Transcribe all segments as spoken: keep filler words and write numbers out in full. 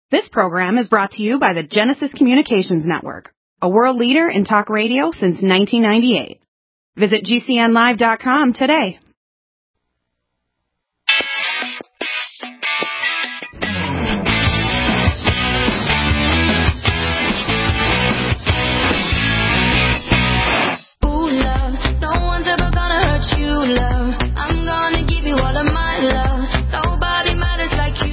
This program is brought to you by the Genesis Communications Network, a world leader in talk radio since nineteen ninety-eight. Visit G C N live dot com today. Ooh, love, no one's ever gonna hurt you, love. I'm gonna give you all of my love. Nobody matters like you.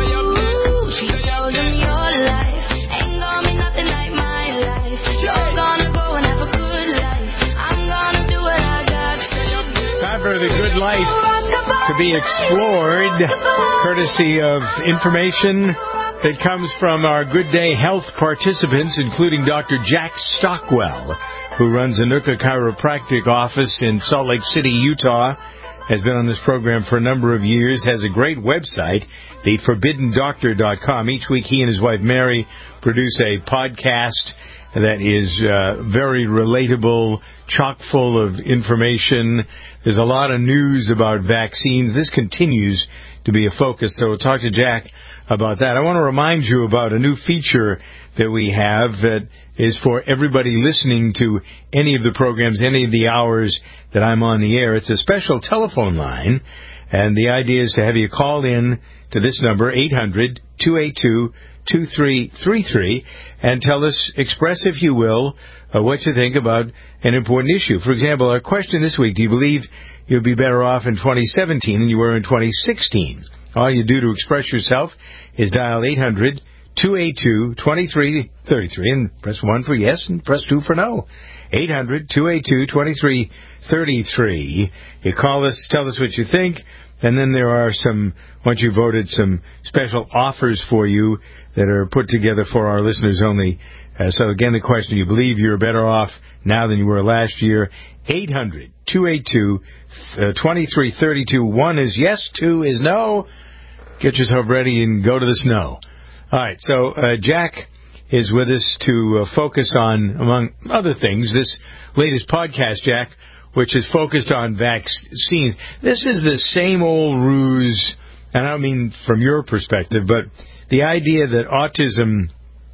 She tells him your life ain't gonna be nothing like my life. You're gonna grow and have a good life. I'm gonna do what I got to do. Time for the good life to be explored, courtesy of information that comes from our Good Day Health participants, including Doctor Jack Stockwell, who runs a Nuka Chiropractic office in Salt Lake City, Utah, has been on this program for a number of years, has a great website, the forbidden doctor dot com. Each week he and his wife Mary produce a podcast that is uh, very relatable, chock full of information. There's a lot of news about vaccines. This continues to be a focus, so we'll talk to Jack about that. I want to remind you about a new feature that we have that is for everybody listening to any of the programs, any of the hours that I'm on the air. It's a special telephone line, and the idea is to have you call in to this number, eight hundred, two eight two, two three three three, and tell us, express, if you will, uh, what you think about an important issue. For example, our question this week, do you believe you'll be better off in twenty seventeen than you were in twenty sixteen? All you do to express yourself is dial eight hundred, two eight two, two three three three and press one for yes and press two for no. eight hundred, two eight two, two three three three. You call us, tell us what you think, and then there are some, once you voted, some special offers for you that are put together for our listeners only. Uh, so again, the question, you believe you're better off now than you were last year? eight hundred, two eight two, two three three two. One is yes, two is no. Get yourself ready and go to the snow. All right, so uh, Jack is with us to uh, focus on, among other things, this latest podcast, Jack, which is focused on vaccines. This is the same old ruse, and I don't mean from your perspective, but the idea that autism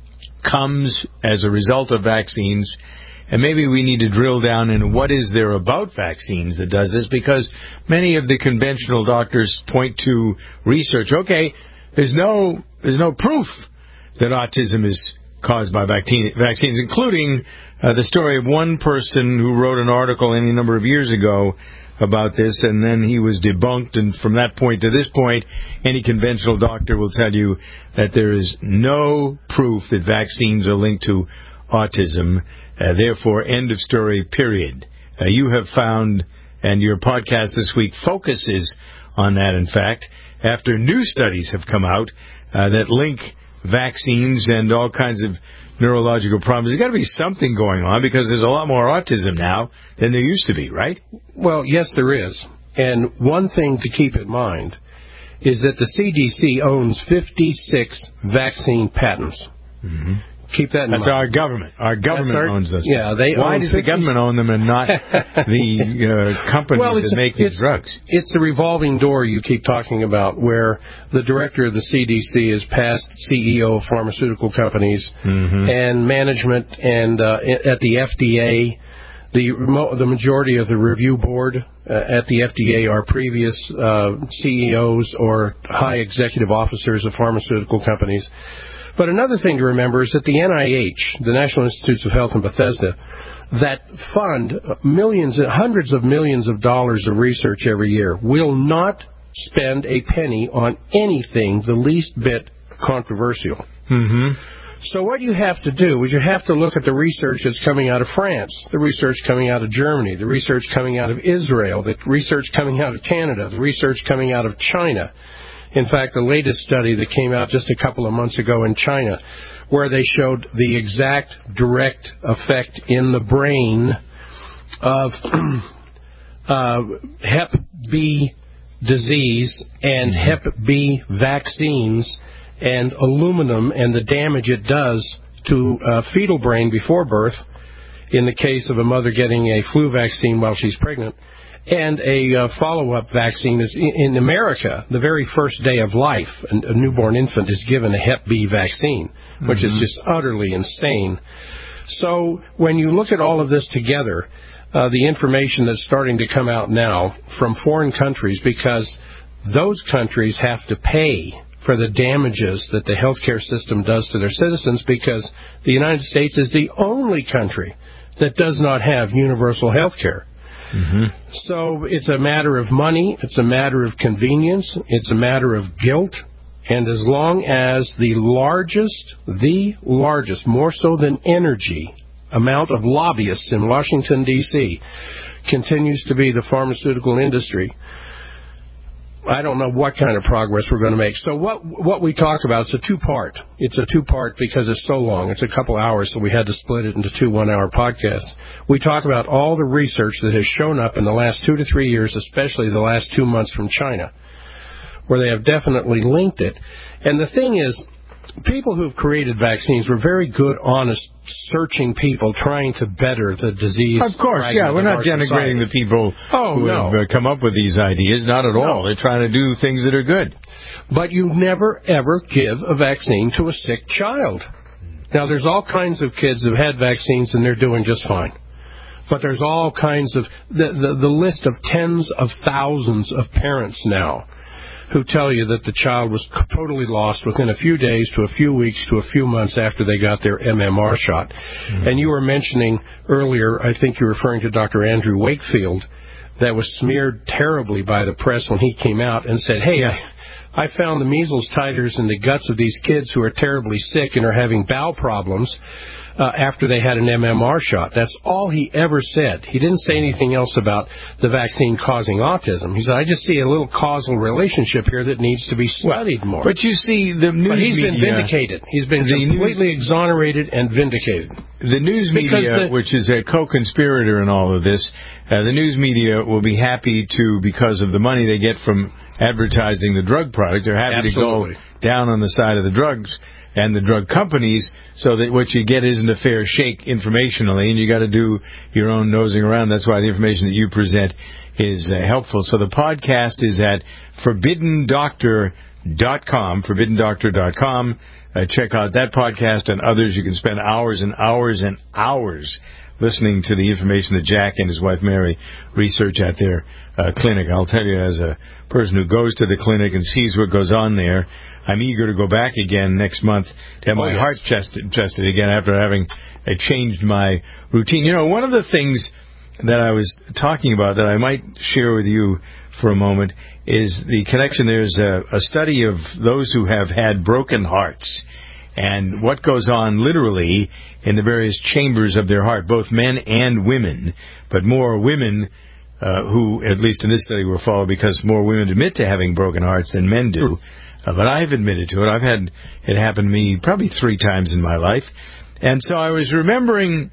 comes as a result of vaccines, and maybe we need to drill down into what is there about vaccines that does this, because many of the conventional doctors point to research. Okay, there's no there's no proof that autism is caused by vaccine, vaccines, including uh, the story of one person who wrote an article any number of years ago about this, and then he was debunked, and from that point to this point, any conventional doctor will tell you that there is no proof that vaccines are linked to autism. Uh, therefore, end of story, period. Uh, you have found, and your podcast this week focuses on that, in fact, after new studies have come out uh, that link vaccines and all kinds of neurological problems. There's got to be something going on, because there's a lot more autism now than there used to be, right? Well, yes, there is. And one thing to keep in mind is that the C D C owns fifty-six vaccine patents. Mm-hmm. Keep that in That's mind. our government. Our government our, owns those. Yeah, they Why own does the government own them and not the uh, companies well, that make these drugs? It's the revolving door you keep talking about, where the director of the C D C is past C E O of pharmaceutical companies, mm-hmm. and management, and uh, at the F D A, the the majority of the review board uh, at the F D A are previous uh, C E Os or high executive officers of pharmaceutical companies. But another thing to remember is that the N I H, the National Institutes of Health in Bethesda, that fund millions, hundreds of millions of dollars of research every year, will not spend a penny on anything the least bit controversial. Mm-hmm. So what you have to do is you have to look at the research that's coming out of France, the research coming out of Germany, the research coming out of Israel, the research coming out of Canada, the research coming out of China. In fact, the latest study that came out just a couple of months ago in China, where they showed the exact direct effect in the brain of uh, Hep B disease and Hep B vaccines and aluminum and the damage it does to uh, fetal brain before birth in the case of a mother getting a flu vaccine while she's pregnant, And a uh, follow-up vaccine is, in, in America, the very first day of life, a, a newborn infant is given a Hep B vaccine, which mm-hmm. is just utterly insane. So when you look at all of this together, uh, the information that's starting to come out now from foreign countries, because those countries have to pay for the damages that the healthcare system does to their citizens, because the United States is the only country that does not have universal health care. Mm-hmm. So it's a matter of money, it's a matter of convenience, it's a matter of guilt, and as long as the largest, the largest, more so than energy, amount of lobbyists in Washington, D C continues to be the pharmaceutical industry, I don't know what kind of progress we're going to make. So what what we talked about, it's a two-part. It's a two-part because it's so long. It's a couple hours, so we had to split it into two one-hour podcasts. We talk about all the research that has shown up in the last two to three years, especially the last two months from China, where they have definitely linked it. And the thing is, people who have created vaccines were very good, honest, searching people trying to better the disease. Of course, yeah. We're not denigrating the people oh, who no. have uh, come up with these ideas. Not at all. No. They're trying to do things that are good. But you never, ever give a vaccine to a sick child. Now, there's all kinds of kids who've had vaccines and they're doing just fine. But there's all kinds of, the, the, the list of tens of thousands of parents now who tell you that the child was totally lost within a few days to a few weeks to a few months after they got their M M R shot. Mm-hmm. And you were mentioning earlier, I think you're referring to Doctor Andrew Wakefield, that was smeared terribly by the press when he came out and said, hey, I, I found the measles titers in the guts of these kids who are terribly sick and are having bowel problems uh, after they had an M M R shot. That's all he ever said. He didn't say anything else about the vaccine causing autism. He said, I just see a little causal relationship here that needs to be studied more. But you see, the news but he's media... been vindicated. He's been completely news, exonerated and vindicated. The news media, the, which is a co-conspirator in all of this, uh, the news media will be happy to, because of the money they get from advertising the drug product, they're happy absolutely. to go down on the side of the drugs and the drug companies, so that what you get isn't a fair shake informationally, and you got to do your own nosing around. That's why the information that you present is uh, helpful. So the podcast is at forbidden doctor dot com, forbidden doctor dot com. Uh, check out that podcast and others. You can spend hours and hours and hours listening to the information that Jack and his wife Mary research at their uh, clinic. I'll tell you, as a person who goes to the clinic and sees what goes on there, I'm eager to go back again next month to have oh, my yes. heart tested, tested again after having uh, changed my routine. You know, one of the things that I was talking about that I might share with you for a moment is the connection. There's a, a study of those who have had broken hearts and what goes on literally in the various chambers of their heart, both men and women, but more women uh, who, at least in this study, were followed because more women admit to having broken hearts than men do. Uh, but I've admitted to it. I've had it happen to me probably three times in my life. And so I was remembering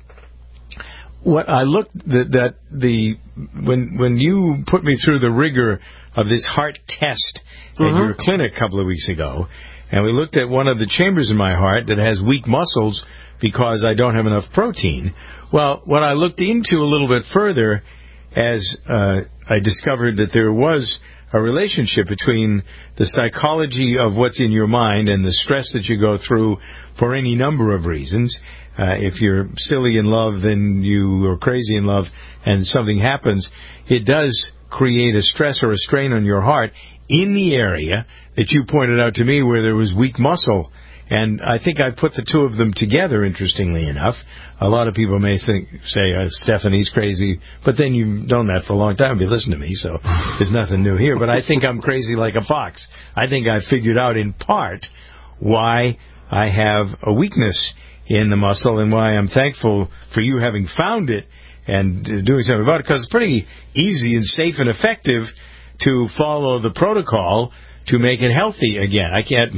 what I looked that, that the when when you put me through the rigor of this heart test mm-hmm. at your clinic a couple of weeks ago, and we looked at one of the chambers in my heart that has weak muscles because I don't have enough protein. Well, what I looked into a little bit further, as uh, I discovered that there was a relationship between the psychology of what's in your mind and the stress that you go through for any number of reasons. Uh, if you're silly in love, then you are crazy in love, and something happens, it does create a stress or a strain on your heart in the area that you pointed out to me where there was weak muscle. And I think I put the two of them together, interestingly enough. A lot of people may think, say, uh, Stephanie's crazy, but then you've known that for a long time. You listen to me, so there's nothing new here. But I think I'm crazy like a fox. I think I figured out in part why I have a weakness in the muscle and why I'm thankful for you having found it and doing something about it, because it's pretty easy and safe and effective to follow the protocol to make it healthy again. I can't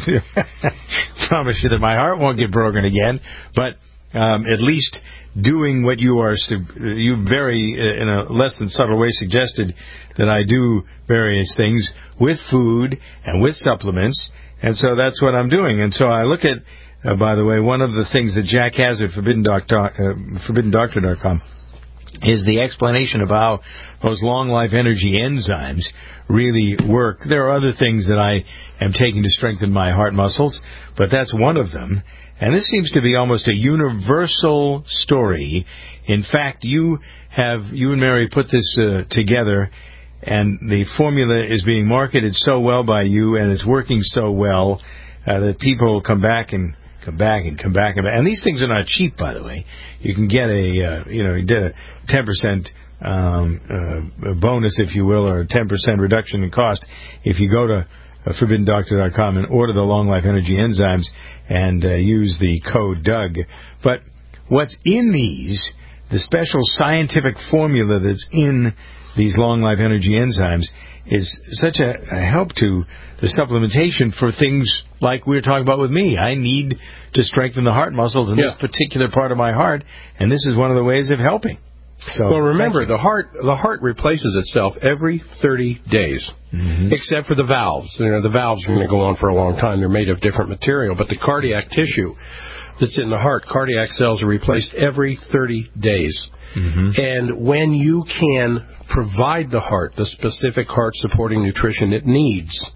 promise you that my heart won't get broken again, but um, at least doing what you are, you very, in a less than subtle way, suggested that I do various things with food and with supplements, and so that's what I'm doing. And so I look at, uh, by the way, one of the things that Jack has at forbidden doctor, uh, forbidden doctor dot com is the explanation of how those long life energy enzymes really work. There are other things that I am taking to strengthen my heart muscles, but that's one of them. And this seems to be almost a universal story. In fact, you have, you and Mary put this uh, together, and the formula is being marketed so well by you, and it's working so well uh, that people will come back and come back and come back and back. And these things are not cheap, by the way. You can get a, uh, you know, you did a ten percent um, uh, bonus, if you will, or a ten percent reduction in cost if you go to uh, forbidden doctor dot com and order the Long Life Energy Enzymes and uh, use the code Doug. But what's in these, the special scientific formula that's in these Long Life Energy Enzymes, is such a, a help to the supplementation for things like we were talking about with me. I need to strengthen the heart muscles in yeah. this particular part of my heart, and this is one of the ways of helping. So, well, remember, the heart the heart replaces itself every thirty days, mm-hmm. except for the valves. You know, the valves are going to go on for a long time. They're made of different material, but the cardiac tissue that's in the heart, cardiac cells are replaced every thirty days. Mm-hmm. And when you can provide the heart the specific heart-supporting nutrition it needs,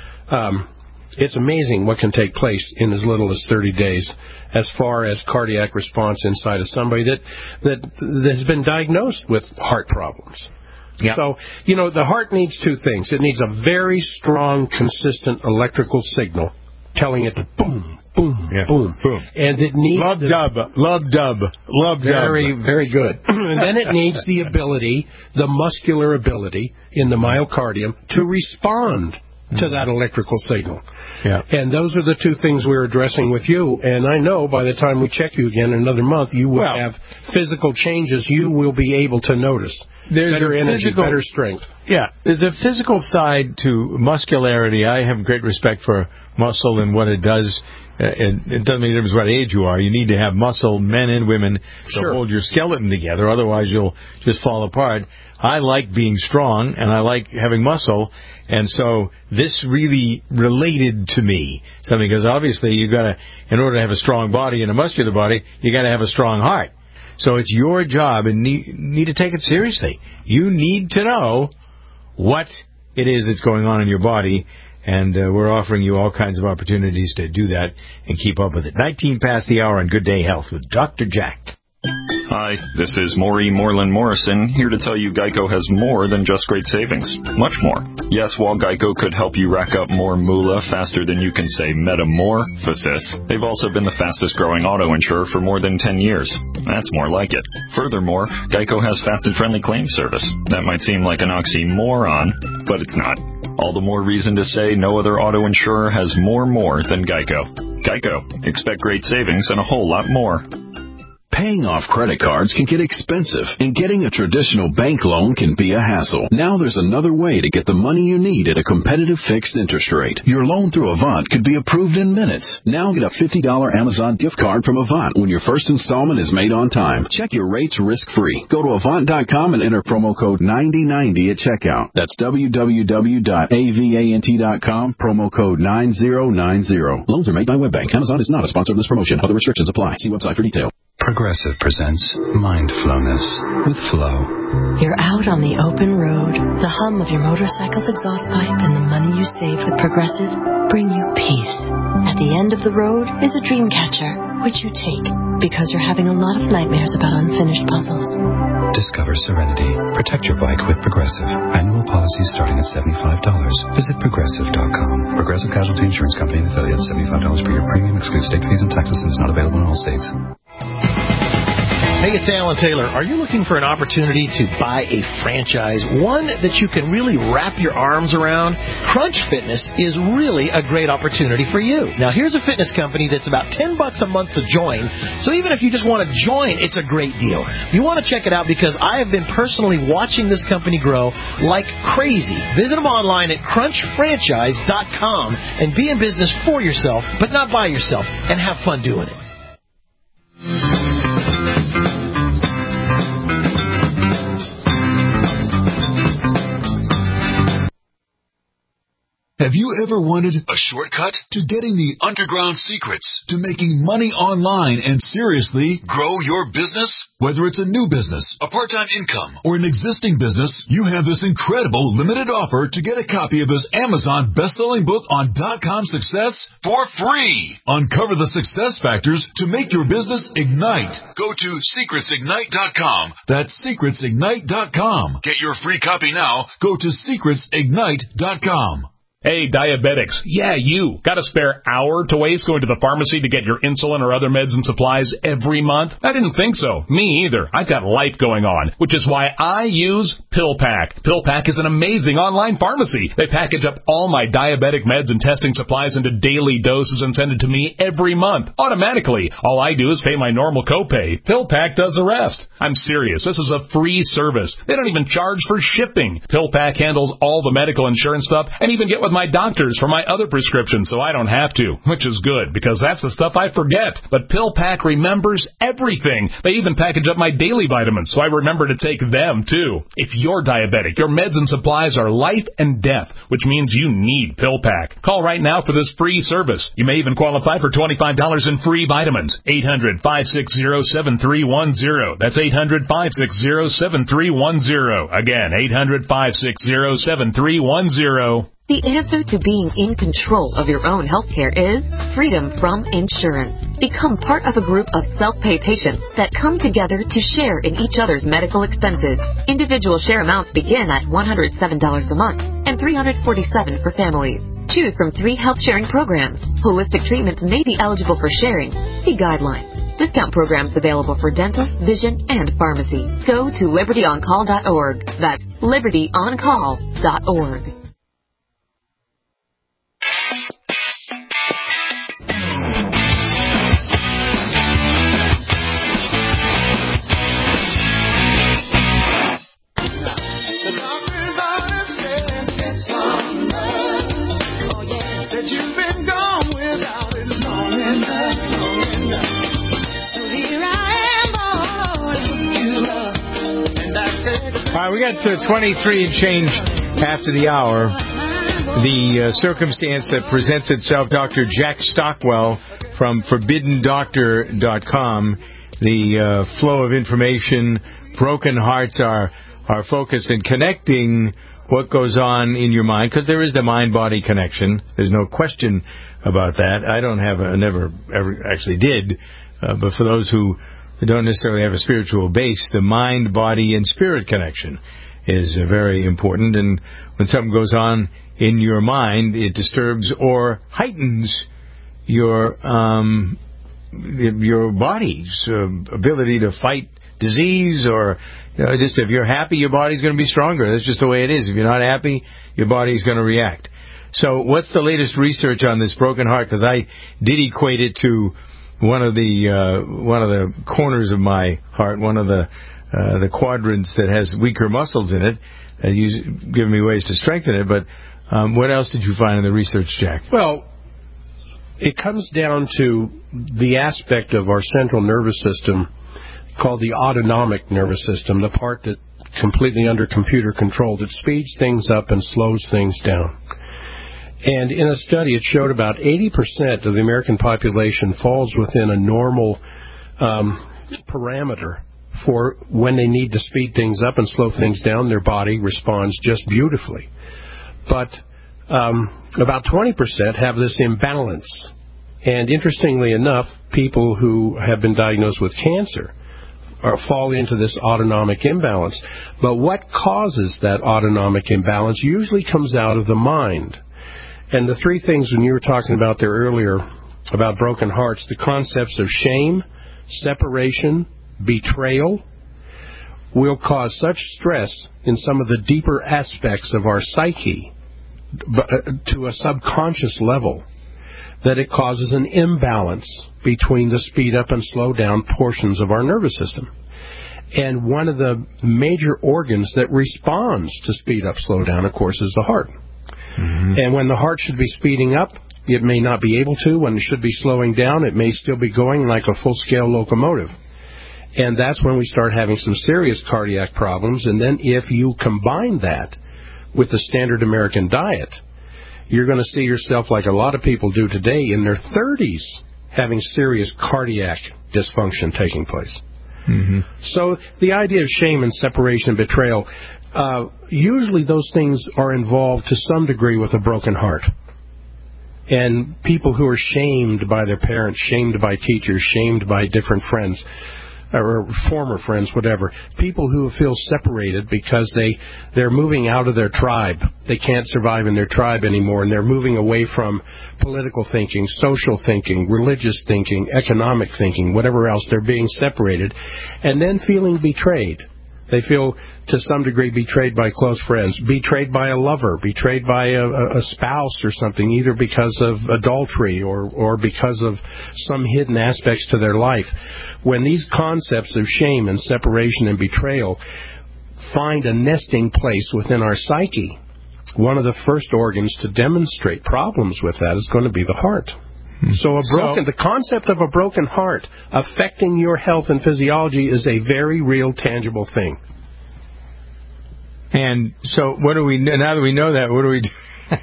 um, it's amazing what can take place in as little as thirty days as far as cardiac response inside of somebody that, that, that has been diagnosed with heart problems. Yep. So, you know, the heart needs two things. It needs a very strong, consistent electrical signal telling it to boom, boom, yeah. boom, boom. And it needs... Love the, dub, love dub, love dub. Very, very good. And then it needs the ability, the muscular ability in the myocardium to respond to that electrical signal. Yeah. And those are the two things we're addressing with you. And I know by the time we check you again in another month, you will well, have physical changes you will be able to notice. There's better a energy, physical, better strength. Yeah. There's a physical side to muscularity. I have great respect for muscle and what it does. Uh, it, it doesn't make a difference what age you are. You need to have muscle, men and women, to sure. hold your skeleton together. Otherwise, you'll just fall apart. I like being strong, and I like having muscle, and so this really related to me. Something because obviously you got to, in order to have a strong body and a muscular body, you got to have a strong heart. So it's your job, and need, need to take it seriously. You need to know what it is that's going on in your body. And uh, we're offering you all kinds of opportunities to do that and keep up with it. nineteen past the hour on Good Day Health with Doctor Jack. Hi, this is Maury Moreland Morrison, here to tell you Geico has more than just great savings. Much more. Yes, while Geico could help you rack up more moolah faster than you can say metamorphosis, they've also been the fastest growing auto insurer for more than ten years. That's more like it. Furthermore, Geico has fast and friendly claim service. That might seem like an oxymoron, but it's not. All the more reason to say no other auto insurer has more more than Geico. Geico. Expect great savings and a whole lot more. Paying off credit cards can get expensive, and getting a traditional bank loan can be a hassle. Now there's another way to get the money you need at a competitive fixed interest rate. Your loan through Avant could be approved in minutes. Now get a fifty dollars Amazon gift card from Avant when your first installment is made on time. Check your rates risk-free. Go to Avant dot com and enter promo code ninety ninety at checkout. That's w w w dot avant dot com, promo code nine zero nine zero. Loans are made by WebBank. Amazon is not a sponsor of this promotion. Other restrictions apply. See website for details. Progressive presents Mindflowness with Flo. You're out on the open road. The hum of your motorcycle's exhaust pipe and the money you saved with Progressive bring you peace. At the end of the road is a dream catcher, which you take because you're having a lot of nightmares about unfinished puzzles. Discover serenity. Protect your bike with Progressive. Annual policies starting at seventy-five dollars. Visit Progressive dot com. Progressive Casualty Insurance Company and affiliates. seventy-five dollars per year premium. Excludes state fees and taxes and is not available in all states. Hey, it's Alan Taylor. Are you looking for an opportunity to buy a franchise, one that you can really wrap your arms around? Crunch Fitness is really a great opportunity for you. Now, here's a fitness company that's about ten bucks a month to join, so even if you just want to join, it's a great deal. You want to check it out because I have been personally watching this company grow like crazy. Visit them online at crunch franchise dot com and be in business for yourself, but not by yourself, and have fun doing it. Have you ever wanted a shortcut to getting the underground secrets to making money online and seriously grow your business? Whether it's a new business, a part-time income, or an existing business, you have this incredible limited offer to get a copy of this Amazon best-selling book on dot-com success for free. Uncover the success factors to make your business ignite. Go to secrets ignite dot com. That's secrets ignite dot com. Get your free copy now. Go to secrets ignite dot com. Hey, diabetics. Yeah, you. Got a spare hour to waste going to the pharmacy to get your insulin or other meds and supplies every month? I didn't think so. Me either. I've got life going on, which is why I use PillPack. PillPack is an amazing online pharmacy. They package up all my diabetic meds and testing supplies into daily doses and send it to me every month, automatically. All I do is pay my normal copay. PillPack does the rest. I'm serious. This is a free service. They don't even charge for shipping. PillPack handles all the medical insurance stuff and even get with my doctors for my other prescriptions so I don't have to, which is good because that's the stuff I forget. But PillPack remembers everything. They even package up my daily vitamins so I remember to take them too. If you're diabetic, your meds and supplies are life and death, which means you need PillPack. Call right now for this free service. You may even qualify for twenty-five dollars in free vitamins. eight hundred, five six zero, seven three one zero. That's eight hundred, five six zero, seven three one zero. Again, eight hundred, five six zero, seven three one zero. The answer to being in control of your own healthcare is freedom from insurance. Become part of a group of self-pay patients that come together to share in each other's medical expenses. Individual share amounts begin at one hundred seven dollars a month and three hundred forty-seven dollars for families. Choose from three health sharing programs. Holistic treatments may be eligible for sharing. See guidelines. Discount programs available for dental, vision, and pharmacy. Go to liberty on call dot org. That's liberty on call dot org. All right, we got uh, twenty-three and change after the hour. The uh, circumstance that presents itself, Doctor Jack Stockwell from forbidden doctor dot com. The uh, flow of information, broken hearts are, are focused in connecting what goes on in your mind, because there is the mind-body connection. There's no question about that. I don't have a, never ever actually did, uh, but for those who don't necessarily have a spiritual base, the mind, body, and spirit connection is uh, very important. And when something goes on in your mind, it disturbs or heightens your um, your body's uh, ability to fight disease, or you know, just if you're happy, your body's going to be stronger. That's just the way it is. If you're not happy, your body's going to react. So what's the latest research on this broken heart? Because I did equate it to one of the uh, one of the corners of my heart, one of the uh, the quadrants that has weaker muscles in it. Uh, you've given me ways to strengthen it, but um, what else did you find in the research, Jack? Well, it comes down to the aspect of our central nervous system called the autonomic nervous system, the part that completely under computer control, that speeds things up and slows things down. And in a study, it showed about eighty percent of the American population falls within a normal um, parameter for when they need to speed things up and slow things down. Their body responds just beautifully. But um, about twenty percent have this imbalance. And interestingly enough, people who have been diagnosed with cancer are, fall into this autonomic imbalance. But what causes that autonomic imbalance usually comes out of the mind. And the three things when you were talking about there earlier about broken hearts, the concepts of shame, separation, betrayal, will cause such stress in some of the deeper aspects of our psyche to a subconscious level that it causes an imbalance between the speed up and slow down portions of our nervous system. And one of the major organs that responds to speed up, slow down, of course, is the heart. Mm-hmm. And when the heart should be speeding up, it may not be able to. When it should be slowing down, it may still be going like a full-scale locomotive. And that's when we start having some serious cardiac problems. And then if you combine that with the standard American diet, you're going to see yourself, like a lot of people do today, in their thirties, having serious cardiac dysfunction taking place. Mm-hmm. So the idea of shame and separation and betrayal, uh, usually those things are involved to some degree with a broken heart. And people who are shamed by their parents, shamed by teachers, shamed by different friends, or former friends, whatever. People who feel separated because they, they're moving out of their tribe. They can't survive in their tribe anymore, and they're moving away from political thinking, social thinking, religious thinking, economic thinking, whatever else. They're being separated, and then feeling betrayed. They feel, to some degree, betrayed by close friends, betrayed by a lover, betrayed by a, a spouse or something, either because of adultery or, or because of some hidden aspects to their life. When these concepts of shame and separation and betrayal find a nesting place within our psyche, one of the first organs to demonstrate problems with that is going to be the heart. So a broken, so, the concept of a broken heart affecting your health and physiology is a very real, tangible thing. And so, what do we now that we know that? What do we do?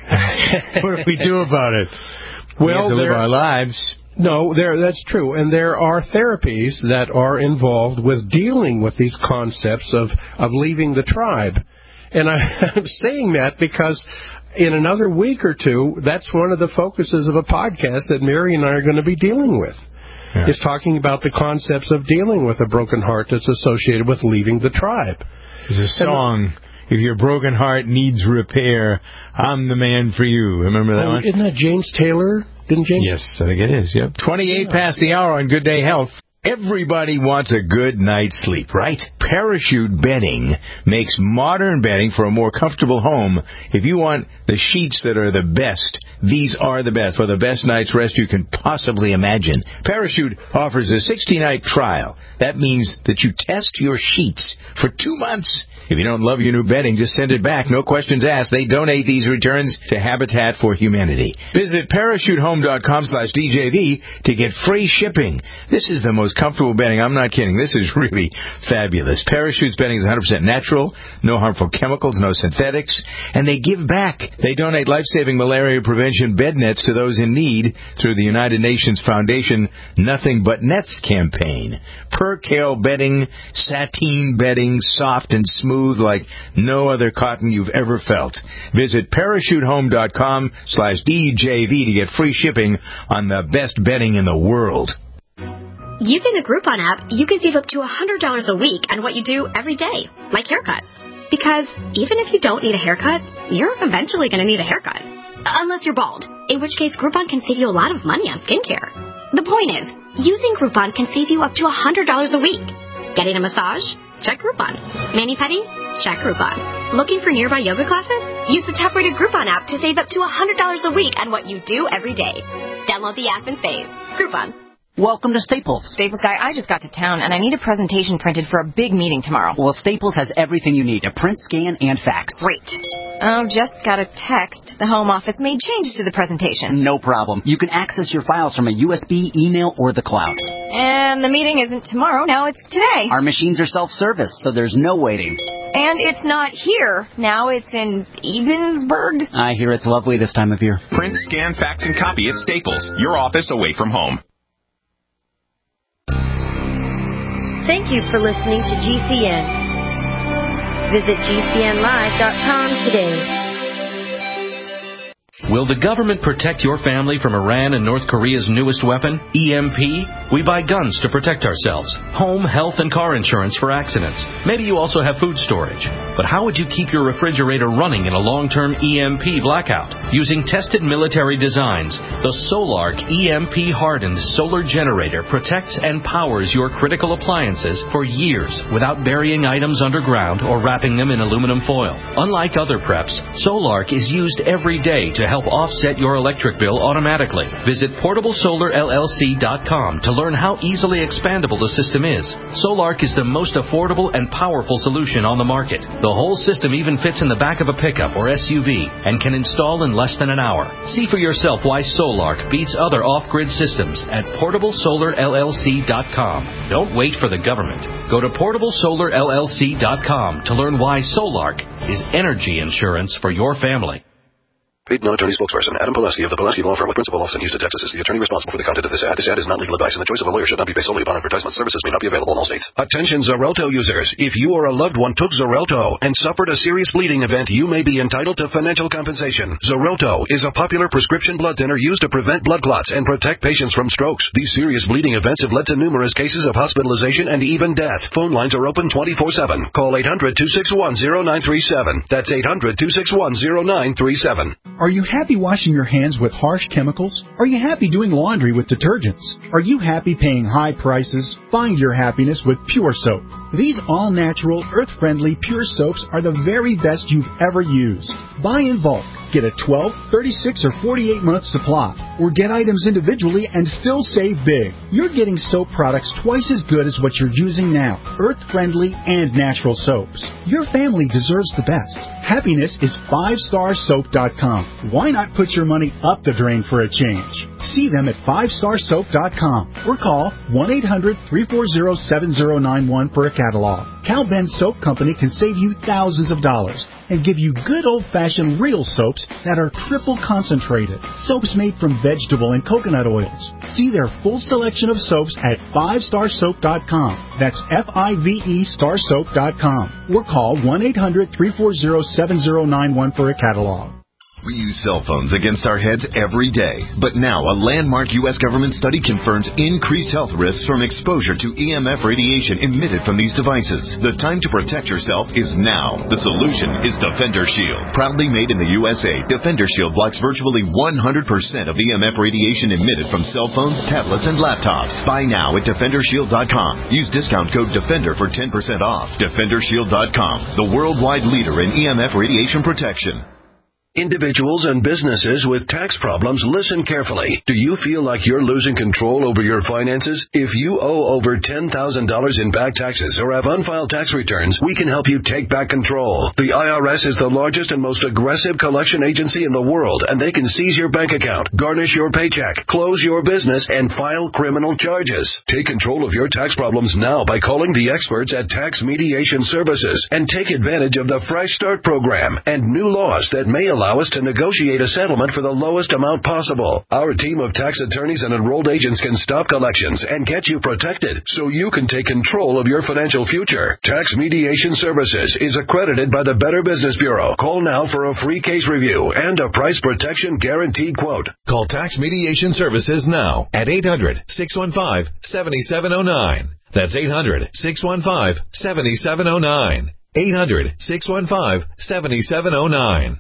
What do we do about it? Well, we have to live our lives. No, there, that's true, and there are therapies that are involved with dealing with these concepts of of leaving the tribe. And I, I'm saying that because in another week or two, that's one of the focuses of a podcast that Mary and I are going to be dealing with. Yeah. Is talking about the concepts of dealing with a broken heart that's associated with leaving the tribe. There's a song, if your broken heart needs repair, I'm the man for you. Remember that oh, one? Isn't that James Taylor? Didn't James? Yes, I think it is. Yep. twenty-eight yeah. past the hour on Good Day Health. Everybody wants a good night's sleep, right? Parachute bedding makes modern bedding for a more comfortable home. If you want the sheets that are the best, these are the best for the best night's rest you can possibly imagine. Parachute offers a sixty-night trial. That means that you test your sheets for two months. If you don't love your new bedding, just send it back. No questions asked. They donate these returns to Habitat for Humanity. Visit parachutehome.com slash DJV to get free shipping. This is the most comfortable bedding. I'm not kidding. This is really fabulous. Parachute's bedding is one hundred percent natural, no harmful chemicals, no synthetics, and they give back. They donate life-saving malaria prevention bed nets to those in need through the United Nations Foundation Nothing But Nets campaign. Percale bedding, sateen bedding, soft and smooth like no other cotton you've ever felt. Visit parachutehome.com slash DJV to get free shipping on the best bedding in the world. Using the Groupon app, you can save up to one hundred dollars a week on what you do every day, like haircuts. Because even if you don't need a haircut, you're eventually going to need a haircut. Unless you're bald, in which case Groupon can save you a lot of money on skincare. The point is, using Groupon can save you up to one hundred dollars a week. Getting a massage? Check Groupon. Mani-pedi? Check Groupon. Looking for nearby yoga classes? Use the top-rated Groupon app to save up to one hundred dollars a week on what you do every day. Download the app and save. Groupon. Welcome to Staples. Staples guy, I just got to town, and I need a presentation printed for a big meeting tomorrow. Well, Staples has everything you need, a print, scan, and fax. Great. Oh, just got a text. The home office made changes to the presentation. No problem. You can access your files from a U S B, email, or the cloud. And the meeting isn't tomorrow, now it's today. Our machines are self-service, so there's no waiting. And it's not here. Now it's in Ebensburg. I hear it's lovely this time of year. Print, scan, fax, and copy at Staples. Your office away from home. Thank you for listening to G C N. Visit G C N live dot com today. Will the government protect your family from Iran and North Korea's newest weapon, E M P? We buy guns to protect ourselves, home, health, and car insurance for accidents. Maybe you also have food storage. But how would you keep your refrigerator running in a long-term E M P blackout? Using tested military designs, the Solark E M P-hardened solar generator protects and powers your critical appliances for years without burying items underground or wrapping them in aluminum foil. Unlike other preps, Solark is used every day to help offset your electric bill automatically. Visit portable solar L L C dot com to learn how easily expandable the system is. Solark is the most affordable and powerful solution on the market. The whole system even fits in the back of a pickup or S U V and can install in less than an hour. See for yourself why Solark beats other off-grid systems at portable solar L L C dot com. Don't wait for the government. Go to portable solar L L C dot com to learn why Solark is energy insurance for your family. Paid non-attorney spokesperson Adam Pulaski of the Pulaski Law Firm with principal office in Houston, Texas is the attorney responsible for the content of this ad. This ad is not legal advice, and the choice of a lawyer should not be based solely upon advertisement. Services may not be available in all states. Attention Xarelto users. If you or a loved one took Xarelto and suffered a serious bleeding event, you may be entitled to financial compensation. Xarelto is a popular prescription blood thinner used to prevent blood clots and protect patients from strokes. These serious bleeding events have led to numerous cases of hospitalization and even death. Phone lines are open twenty-four seven. Call eight hundred, two six one, zero nine three seven. That's eight hundred, two six one, zero nine three seven. Are you happy washing your hands with harsh chemicals? Are you happy doing laundry with detergents? Are you happy paying high prices? Find your happiness with Pure Soap. These all-natural, earth-friendly Pure Soaps are the very best you've ever used. Buy in bulk. Get a twelve, thirty-six, or forty-eight month supply. Or get items individually and still save big. You're getting soap products twice as good as what you're using now. Earth-friendly and natural soaps. Your family deserves the best. Happiness is five star soap dot com. Why not put your money up the drain for a change? See them at five star soap dot com or call one eight hundred, three four zero, seven zero nine one for a catalog. Cal Ben Soap Company can save you thousands of dollars and give you good old-fashioned real soaps that are triple concentrated. Soaps made from vegetable and coconut oils. See their full selection of soaps at five star soap dot com. That's F I V E star soap dot com. Or call one eight hundred, three four zero, seven zero nine one for a catalog. We use cell phones against our heads every day, but now a landmark U S government study confirms increased health risks from exposure to E M F radiation emitted from these devices. The time to protect yourself is now. The solution is Defender Shield. Proudly made in the U S A, Defender Shield blocks virtually one hundred percent of E M F radiation emitted from cell phones, tablets, and laptops. Buy now at defender shield dot com. Use discount code DEFENDER for ten percent off. defender shield dot com, the worldwide leader in E M F radiation protection. Individuals and businesses with tax problems, listen carefully. Do you feel like you're losing control over your finances? If you owe over ten thousand dollars in back taxes or have unfiled tax returns, we can help you take back control. The I R S is the largest and most aggressive collection agency in the world, and they can seize your bank account, garnish your paycheck, close your business, and file criminal charges. Take control of your tax problems now by calling the experts at Tax Mediation Services and take advantage of the Fresh Start program and new laws that may allow allow us to negotiate a settlement for the lowest amount possible. Our team of tax attorneys and enrolled agents can stop collections and get you protected so you can take control of your financial future. Tax Mediation Services is accredited by the Better Business Bureau. Call now for a free case review and a price protection guaranteed quote. Call Tax Mediation Services now at eight hundred, six one five, seven seven zero nine. That's eight hundred, six one five, seven seven zero nine. eight hundred, six one five, seven seven zero nine.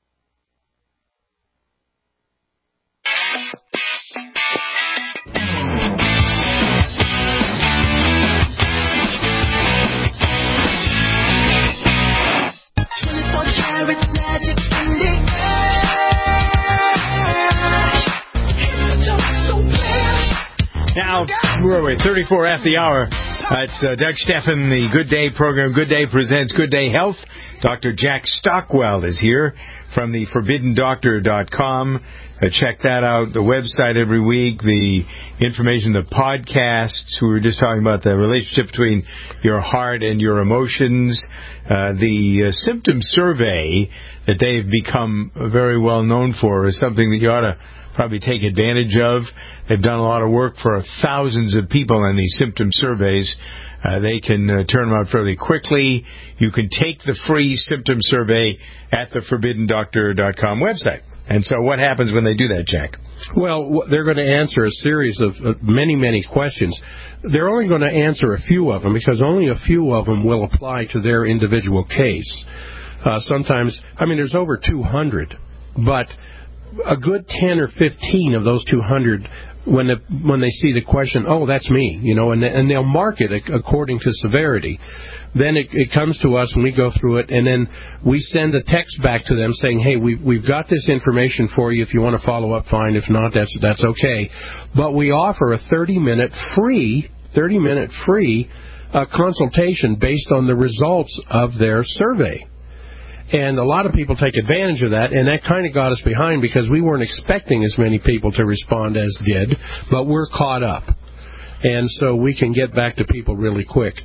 Now, where are we? thirty-four after the hour. Uh, it's uh, Doug Steffen, the Good Day program. Good Day presents Good Day Health. Doctor Jack Stockwell is here from the forbidden doctor dot com. Uh, check that out. The website every week, the information, the podcasts. We were just talking about the relationship between your heart and your emotions. Uh, the uh, symptom survey that they've become very well known for is something that you ought to probably take advantage of. They've done a lot of work for thousands of people in these symptom surveys. Uh, they can uh, turn them out fairly quickly. You can take the free symptom survey at the forbidden doctor dot com website. And so what happens when they do that, Jack? Well, they're going to answer a series of uh, many, many questions. They're only going to answer a few of them because only a few of them will apply to their individual case. Uh, sometimes, I mean, there's over two hundred, but a good ten or fifteen of those two hundred, when the, when they see the question, oh, that's me, you know, and, and they'll mark it according to severity. Then it, it comes to us and we go through it, and then we send a text back to them saying, hey, we've, we've got this information for you. If you want to follow up, fine. If not, that's that's okay. But we offer a thirty-minute free, thirty-minute free uh, consultation based on the results of their survey. And a lot of people take advantage of that, and that kind of got us behind because we weren't expecting as many people to respond as did, but we're caught up. And so we can get back to people really quick.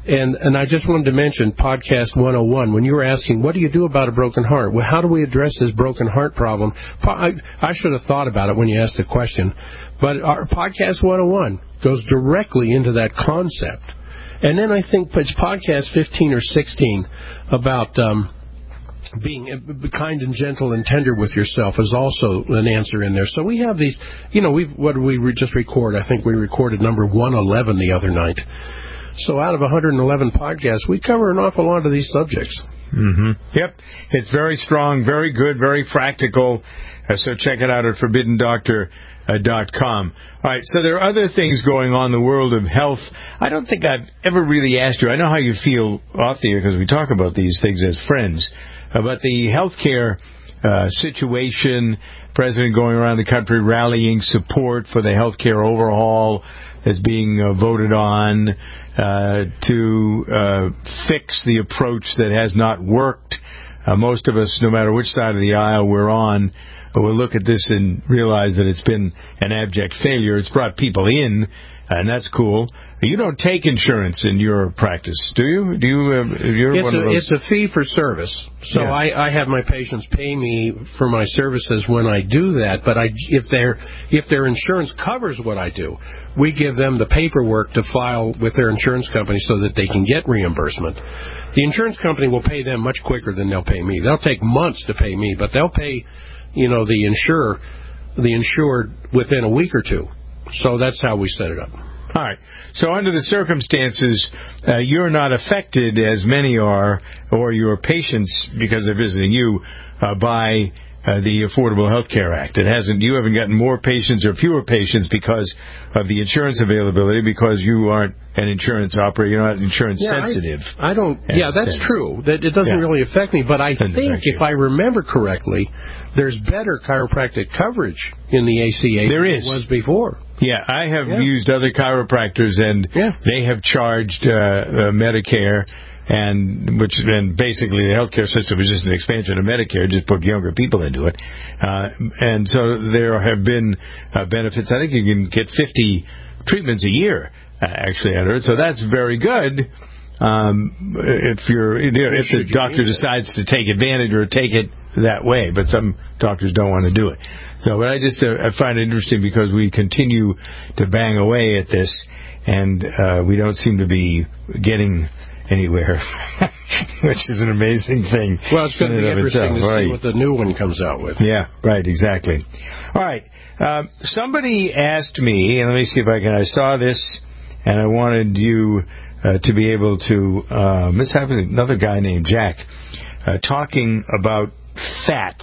And and I just wanted to mention Podcast one oh one. When you were asking, what do you do about a broken heart? Well, how do we address this broken heart problem? I, I should have thought about it when you asked the question. But our Podcast one oh one goes directly into that concept. And then I think it's Podcast fifteen or sixteen about um, being kind and gentle and tender with yourself is also an answer in there. So we have these, you know, we've what did we re- just record? I think we recorded number one eleven the other night. So out of one hundred eleven podcasts, we cover an awful lot of these subjects. Mm-hmm. Yep. It's very strong, very good, very practical. Uh, so check it out at forbidden doctor dot com. All right, so there are other things going on in the world of health. I don't think I've ever really asked you. I know how you feel off the air because we talk about these things as friends. About the healthcare uh, situation, President going around the country rallying support for the healthcare overhaul that's being uh, voted on uh, to uh, fix the approach that has not worked. Uh, most of us, no matter which side of the aisle we're on, will look at this and realize that it's been an abject failure. It's brought people in, and that's cool. You don't take insurance in your practice, do you? Do you? Uh, you're it's, one a, of those... it's a fee for service. So yeah. I, I have my patients pay me for my services when I do that. But I, if their if their insurance covers what I do, we give them the paperwork to file with their insurance company so that they can get reimbursement. The insurance company will pay them much quicker than they'll pay me. They'll take months to pay me, but they'll pay, you know, the insurer, the insured within a week or two. So that's how we set it up. All right. So under the circumstances, uh, you're not affected as many are, or your patients, because they're visiting you, uh, by uh, the Affordable Health Care Act. It hasn't. You haven't gotten more patients or fewer patients because of the insurance availability, because you aren't an insurance operator. You're not insurance yeah, sensitive. I, I don't. Yeah, that's sense. true. That it doesn't yeah. really affect me. But I think, if I remember correctly, there's better chiropractic coverage in the A C A there than is. there was before. Yeah, I have yeah. used other chiropractors, and yeah. they have charged uh, uh, Medicare, and which and basically the healthcare system is just an expansion of Medicare, just put younger people into it. Uh, and so there have been uh, benefits. I think you can get fifty treatments a year, uh, actually, under it. So that's very good. Um, if you're, you know, if the doctor decides to take advantage or take it that way, but some doctors don't want to do it. So, but I just uh, I find it interesting because we continue to bang away at this, and uh, we don't seem to be getting anywhere, which is an amazing thing. Well, it's going to be interesting itself. to right. see what the new one comes out with. Yeah, right, exactly. All right. Uh, somebody asked me, and let me see if I can. I saw this, and I wanted you uh, to be able to. Um, this happened to another guy named Jack, uh, talking about fat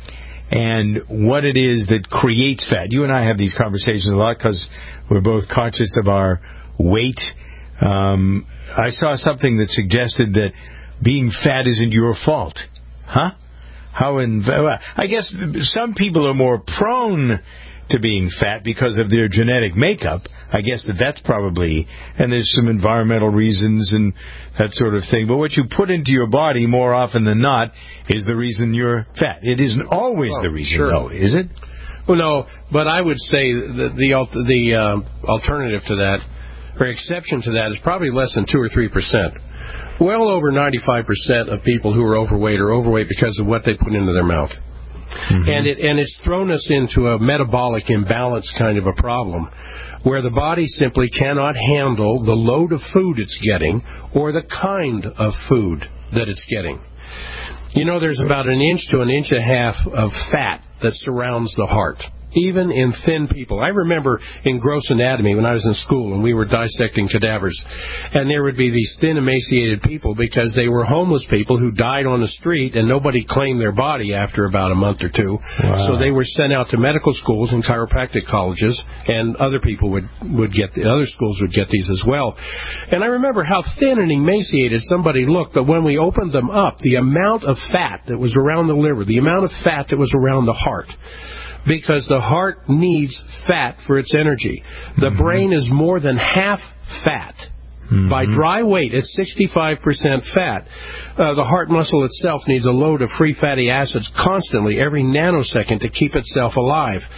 and what it is that creates fat. You and I have these conversations a lot because we're both conscious of our weight. Um, I saw something that suggested that being fat isn't your fault. Huh? How in... Well, I guess some people are more prone to being fat because of their genetic makeup. I guess that that's probably... And there's some environmental reasons and that sort of thing. But what you put into your body more often than not is the reason you're fat. It isn't always oh, the reason, sure. though, is it? Well, no, but I would say that the the uh, alternative to that, or exception to that, is probably less than two or three percent. Well over ninety-five percent of people who are overweight are overweight because of what they put into their mouth. Mm-hmm. And it and it's thrown us into a metabolic imbalance kind of a problem, where the body simply cannot handle the load of food it's getting or the kind of food that it's getting. You know, there's about an inch to an inch and a half of fat that surrounds the heart, even in thin people. I remember in gross anatomy when I was in school and we were dissecting cadavers, and there would be these thin, emaciated people because they were homeless people who died on the street and nobody claimed their body after about a month or two. Wow. So they were sent out to medical schools and chiropractic colleges, and other people would, would get, the other schools would get these as well. And I remember how thin and emaciated somebody looked, but when we opened them up, the amount of fat that was around the liver, the amount of fat that was around the heart, because the heart needs fat for its energy. The mm-hmm. brain is more than half fat. Mm-hmm. By dry weight, it's sixty-five percent fat. Uh, the heart muscle itself needs a load of free fatty acids constantly, every nanosecond, to keep itself alive.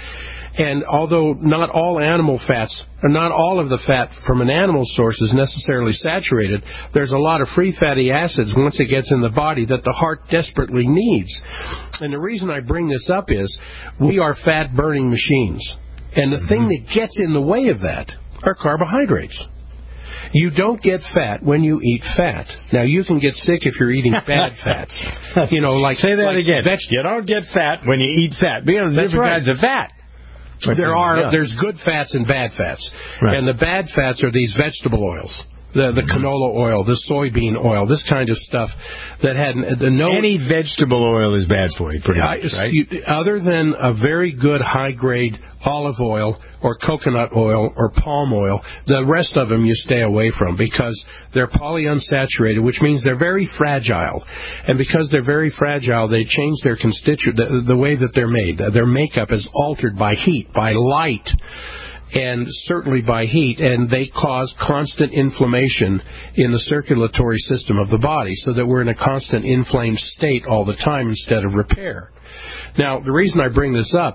And although not all animal fats, or not all of the fat from an animal source is necessarily saturated, there's a lot of free fatty acids once it gets in the body that the heart desperately needs. And the reason I bring this up is we are fat-burning machines. And the mm-hmm. thing that gets in the way of that are carbohydrates. You don't get fat when you eat fat. Now, you can get sick if you're eating bad fats. You know, like say that like again. Veg- you don't get fat when you eat fat. Because there's different right. kinds of fat. There are yeah. there's good fats and bad fats, right. and the bad fats are these vegetable oils. The the canola oil, the soybean oil, this kind of stuff that had the no any vegetable oil is bad for you, pretty much, I, right? You, other than a very good high grade olive oil or coconut oil or palm oil, the rest of them you stay away from because they're polyunsaturated, which means they're very fragile, and because they're very fragile, they change their constituent the, the way that they're made. Their makeup is altered by heat, by light. And certainly by heat, and they cause constant inflammation in the circulatory system of the body, so that we're in a constant inflamed state all the time instead of repair. Now, the reason I bring this up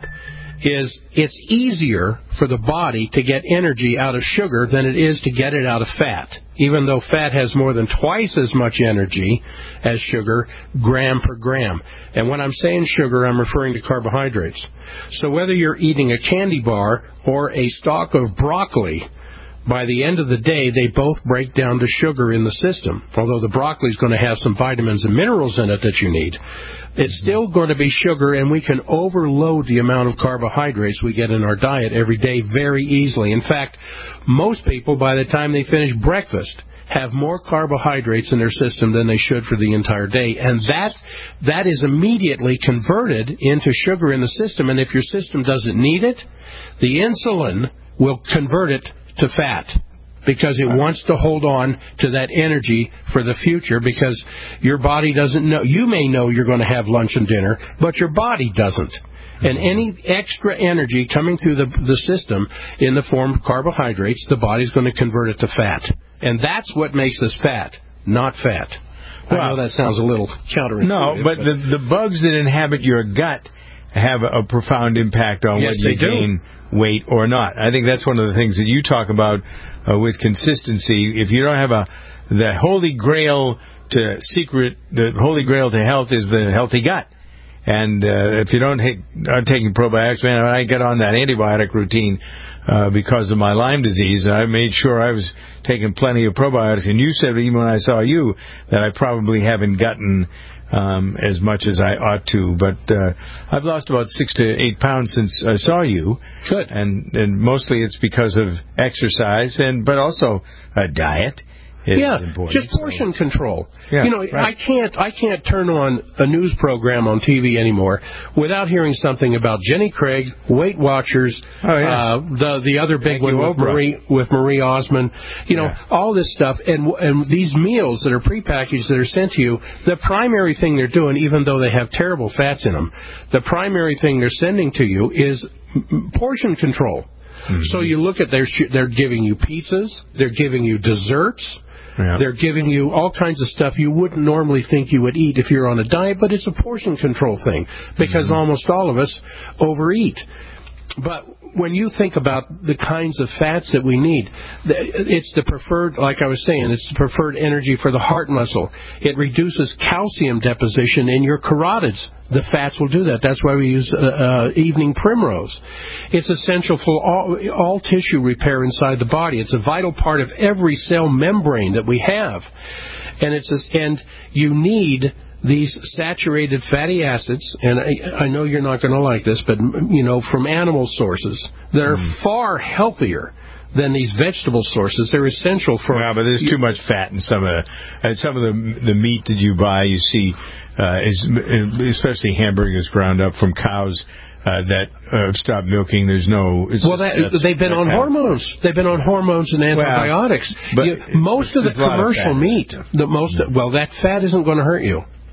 is it's easier for the body to get energy out of sugar than it is to get it out of fat, even though fat has more than twice as much energy as sugar, gram per gram. And when I'm saying sugar, I'm referring to carbohydrates. So whether you're eating a candy bar or a stalk of broccoli, by the end of the day, they both break down to sugar in the system. Although the broccoli is going to have some vitamins and minerals in it that you need, it's still going to be sugar, and we can overload the amount of carbohydrates we get in our diet every day very easily. In fact, most people, by the time they finish breakfast, have more carbohydrates in their system than they should for the entire day. And that that is immediately converted into sugar in the system. And if your system doesn't need it, the insulin will convert it to fat, because it wants to hold on to that energy for the future, because your body doesn't know. You may know you're going to have lunch and dinner, but your body doesn't. And any extra energy coming through the, the system in the form of carbohydrates, the body's going to convert it to fat. And that's what makes us fat, not fat. Well, I know that sounds a little counterintuitive. No, but, but the, the bugs that inhabit your gut have a, a profound impact on yes, whether you they gain do. weight or not. I think that's one of the things that you talk about uh, with consistency. If you don't have a the holy grail to secret, the holy grail to health is the healthy gut. And uh, if you don't ha- are taking probiotics, man, I get on that antibiotic routine uh, because of my Lyme disease. I made sure I was taking plenty of probiotics. And you said, even when I saw you, that I probably haven't gotten Um, as much as I ought to, but uh, I've lost about six to eight pounds since I saw you. Good, and and mostly it's because of exercise and but also a diet. Is yeah, important, just portion so. control. Yeah, you know, right. I can't I can't turn on a news program on T V anymore without hearing something about Jenny Craig, Weight Watchers, oh, yeah. uh, the the other big Thank one with Oprah. Marie with Marie Osmond. You know, yeah. all this stuff, and and these meals that are prepackaged that are sent to you. The primary thing they're doing, even though they have terrible fats in them, the primary thing they're sending to you is portion control. Mm-hmm. So you look at their they're giving you pizzas, they're giving you desserts. Yeah. They're giving you all kinds of stuff you wouldn't normally think you would eat if you're on a diet, but it's a portion control thing, because mm-hmm. almost all of us overeat. But when you think about the kinds of fats that we need, it's the preferred, like I was saying, it's the preferred energy for the heart muscle. It reduces calcium deposition in your carotids. The fats will do that. That's why we use uh, uh, evening primrose. It's essential for all, all tissue repair inside the body. It's a vital part of every cell membrane that we have. And it's a, and you need these saturated fatty acids, and I, I know you're not going to like this, but, you know, from animal sources that are mm. far healthier than these vegetable sources. They're essential for... Yeah, but there's too much fat in some of the, and some of the the meat that you buy, you see, uh, is, especially hamburgers ground up from cows uh, that uh, stop milking. There's no... It's well, that, they've been on hormones. They've been on hormones and antibiotics. Well, but you, most of the commercial meat, the most well, that fat isn't going to hurt you.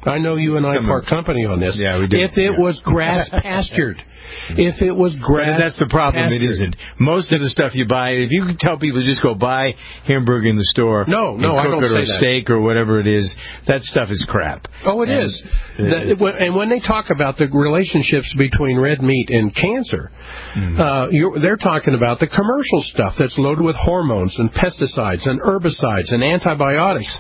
I know you and I Some part company on this. Yeah, we do. If it yeah. was grass pastured, if it was grass, but that's the problem. pastured. It isn't. Most of the stuff you buy, if you tell people just go buy hamburger in the store, no, no, and I cook don't it say or that. steak or whatever it is, that stuff is crap. Oh, it and, is. Uh, that, and when they talk about the relationships between red meat and cancer, mm-hmm. uh, you're, they're talking about the commercial stuff that's loaded with hormones and pesticides and herbicides and antibiotics.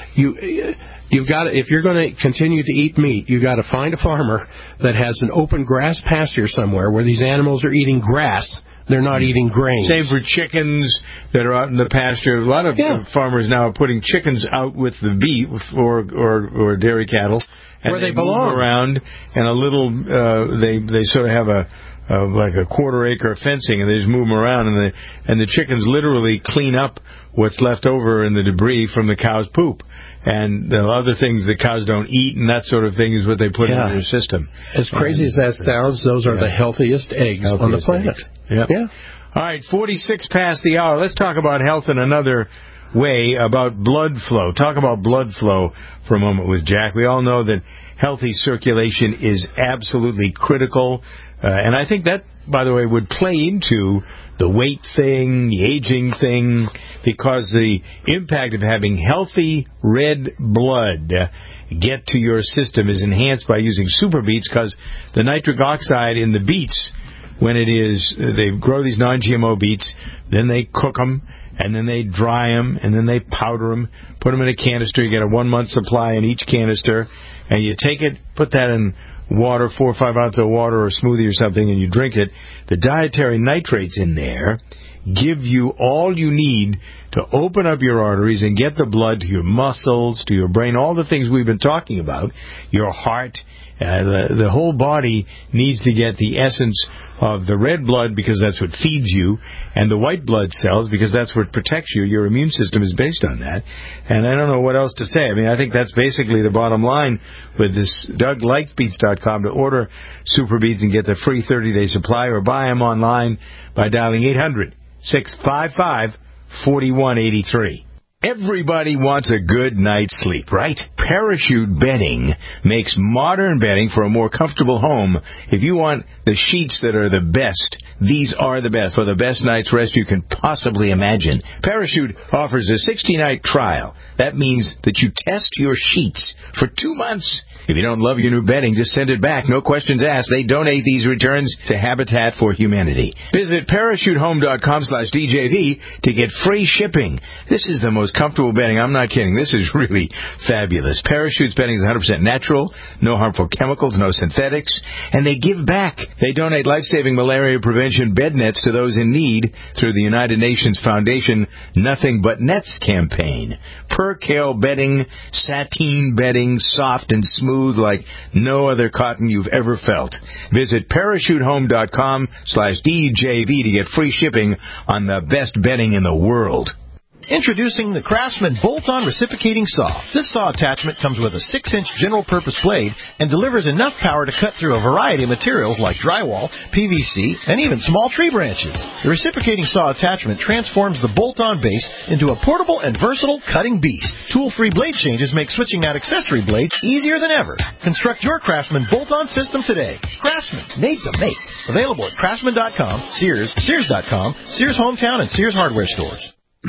You. You've got to, if you're going to continue to eat meat, you've got to find a farmer that has an open grass pasture somewhere where these animals are eating grass. They're not eating grain. Same for chickens that are out in the pasture. A lot of yeah. farmers now are putting chickens out with the beef or or, or dairy cattle, and where they, they belong move around. And a little, uh, they they sort of have a. Uh, like a quarter acre fencing, and they just move them around, and the and the chickens literally clean up what's left over in the debris from the cow's poop. And the other things the cows don't eat and that sort of thing is what they put yeah. into their system. As crazy and, as that sounds, those are yeah. the healthiest eggs healthiest on the planet. Yep. Yeah. All right, forty-six past the hour. Let's talk about health in another way, about blood flow. Talk about blood flow for a moment with Jack. We all know that healthy circulation is absolutely critical. Uh, and I think that, by the way, would play into the weight thing, the aging thing, because the impact of having healthy red blood get to your system is enhanced by using Super Beets, because the nitric oxide in the beets, when it is, they grow these non G M O beets, then they cook them, and then they dry them, and then they powder them, put them in a canister. You get a one-month supply in each canister, and you take it, put that in water, four or five ounces of water or a smoothie or something, and you drink it. The dietary nitrates in there give you all you need to open up your arteries and get the blood to your muscles, to your brain, all the things we've been talking about, your heart. Uh, the, the whole body needs to get the essence of the red blood, because that's what feeds you, and the white blood cells, because that's what protects you. Your immune system is based on that. And I don't know what else to say. I mean, I think that's basically the bottom line with this. Doug likes beets dot com to order Super Beets and get the free thirty-day supply, or buy them online by dialing eight hundred, six five five, four one eight three. Everybody wants a good night's sleep, right? Parachute Bedding makes modern bedding for a more comfortable home. If you want the sheets that are the best, these are the best, for the best night's rest you can possibly imagine. Parachute offers a sixty-night trial. That means that you test your sheets for two months. If you don't love your new bedding, just send it back. No questions asked. They donate these returns to Habitat for Humanity. Visit parachute home dot com slash D J V to get free shipping. This is the most comfortable bedding. I'm not kidding. This is really fabulous. Parachute's bedding is one hundred percent natural, no harmful chemicals, no synthetics, and they give back. They donate life-saving malaria prevention bed nets to those in need through the United Nations Foundation Nothing But Nets campaign. Percale bedding, sateen bedding, soft and smooth like no other cotton you've ever felt. Visit parachute home dot com slash D J V to get free shipping on the best bedding in the world. Introducing the Craftsman Bolt-On Reciprocating Saw. This saw attachment comes with a six inch general-purpose blade and delivers enough power to cut through a variety of materials like drywall, P V C, and even small tree branches. The reciprocating saw attachment transforms the bolt-on base into a portable and versatile cutting beast. Tool-free blade changes make switching out accessory blades easier than ever. Construct your Craftsman Bolt-On system today. Craftsman, made to make. Available at craftsman dot com, Sears, Sears dot com, Sears Hometown, and Sears Hardware stores.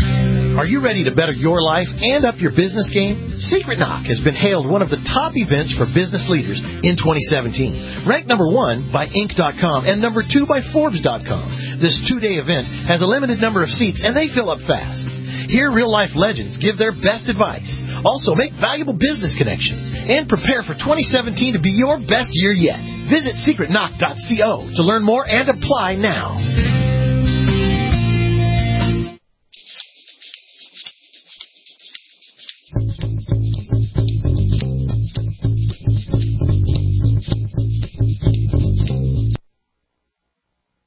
Are you ready to better your life and up your business game? Secret Knock has been hailed one of the top events for business leaders in twenty seventeen. Ranked number one by Inc dot com and number two by Forbes dot com. This two-day event has a limited number of seats and they fill up fast. Hear real-life legends give their best advice. Also, make valuable business connections and prepare for twenty seventeen to be your best year yet. Visit secret knock dot co to learn more and apply now. Paid